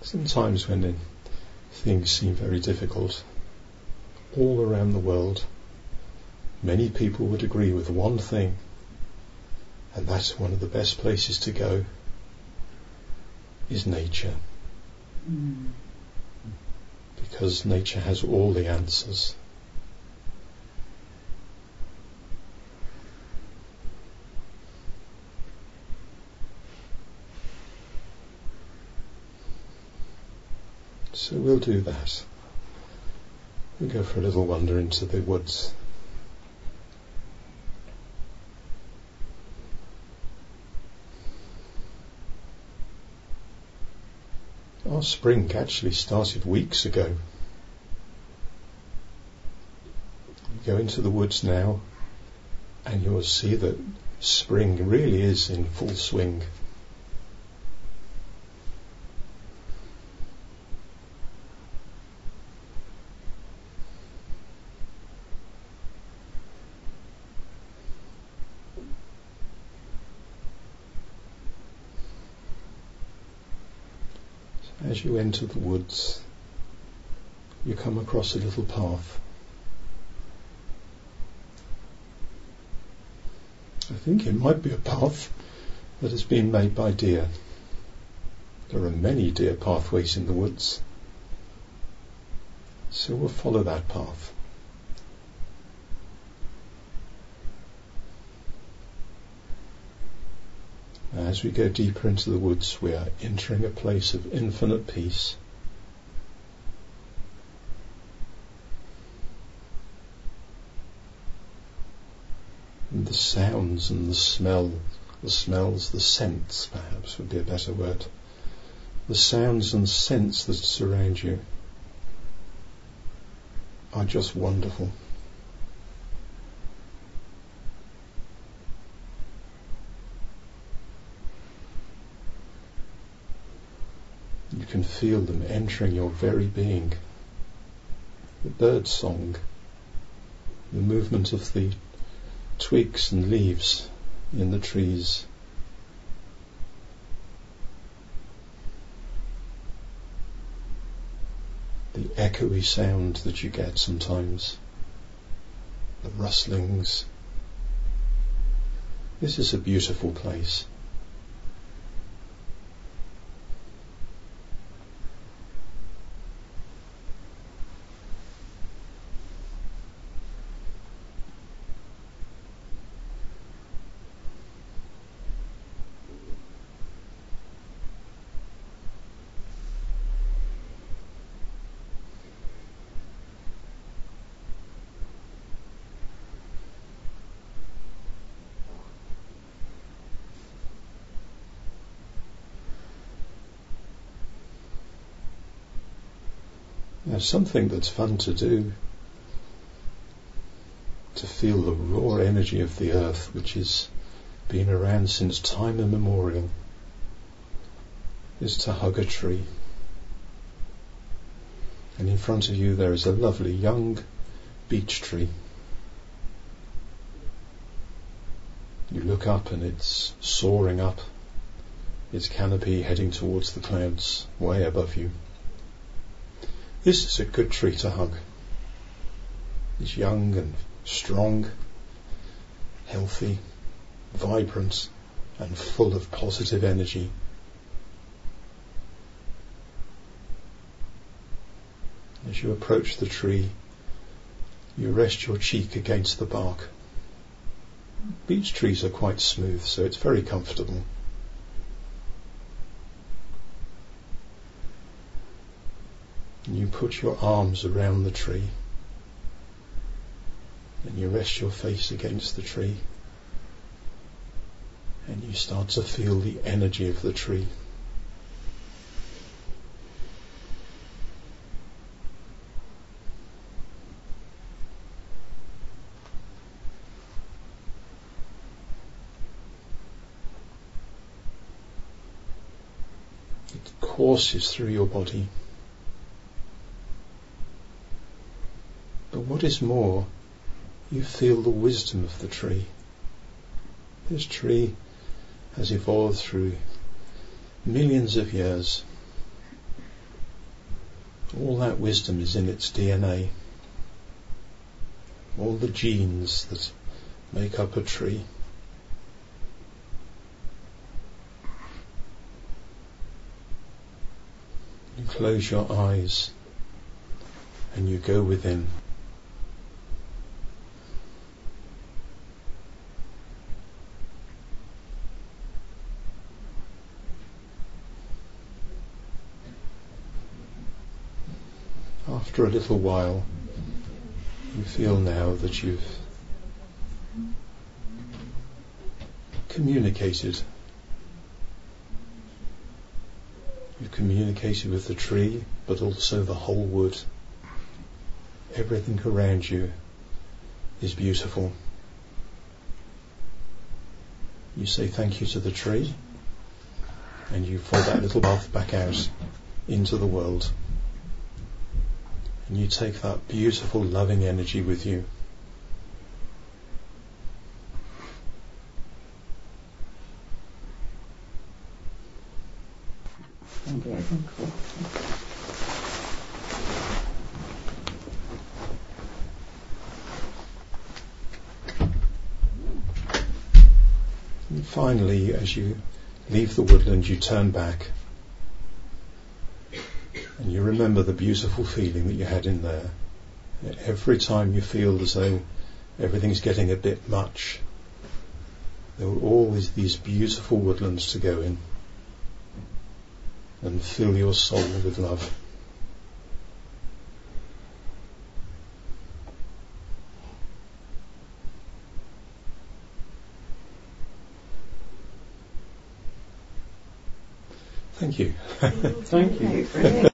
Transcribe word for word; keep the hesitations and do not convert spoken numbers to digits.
Sometimes when things seem very difficult, all around the world, many people would agree with one thing, and that's one of the best places to go is nature. Mm. Because nature has all the answers. So we'll do that. We'll go for a little wander into the woods. Our spring actually started weeks ago. You go into the woods now and you'll see that spring really is in full swing. As you enter the woods, you come across a little path. I think it might be a path that has been made by deer. There are many deer pathways in the woods, so we'll follow that path. As we go deeper into the woods, we are entering a place of infinite peace. And the sounds and the smell, the smells, the scents perhaps would be a better word. The sounds and scents that surround you are just wonderful. You can feel them entering your very being. The bird song, the movement of the twigs and leaves in the trees, the echoey sound that you get sometimes, the rustlings. This is a beautiful place. Now, something that's fun to do, to feel the raw energy of the earth, which has been around since time immemorial, is to hug a tree. And in front of you there is a lovely young beech tree. You look up and it's soaring up, its canopy heading towards the clouds way above you. This is a good tree to hug. It's young and strong, healthy, vibrant, and full of positive energy. As you approach the tree, you rest your cheek against the bark. Beech trees are quite smooth, so it's very comfortable. And you put your arms around the tree and you rest your face against the tree and you start to feel the energy of the tree. It courses through your body. But what is more, you feel the wisdom of the tree. This tree has evolved through millions of years, All that wisdom is in its D N A. All the genes that make up a tree. You close your eyes and you go within. After a little while, you feel now that you've communicated. You've communicated with the tree, but also the whole wood. Everything around you is beautiful. You say thank you to the tree, and you follow that little path back out into the world. And you take that beautiful, loving energy with you. Thank you. And finally, as you leave the woodland, you turn back and you remember the beautiful feeling that you had in there. Every time you feel as though everything's getting a bit much, there were always these beautiful woodlands to go in and fill your soul with love. Thank you. Thank you.